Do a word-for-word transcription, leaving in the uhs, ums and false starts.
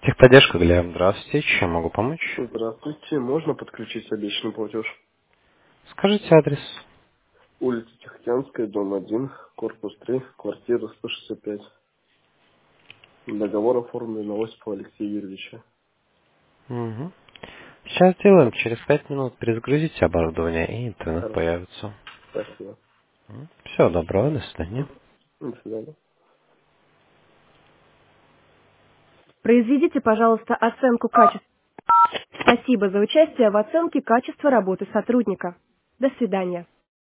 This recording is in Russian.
Техподдержка, Глеб, здравствуйте. Чем могу помочь? Здравствуйте. Можно подключить обещанный платеж? Скажите адрес. Улица Тихоокеанская, дом один, корпус три, квартира сто шестьдесят пять. Договор оформлен на Осипова Алексея Юрьевича. Угу. Сейчас сделаем. Через пять минут перезагрузите оборудование, и интернет Хорошо. появится. Спасибо. Всего доброго, до свидания. Мгм. До свидания. Произведите, пожалуйста, оценку качества. Спасибо за участие в оценке качества работы сотрудника. До свидания.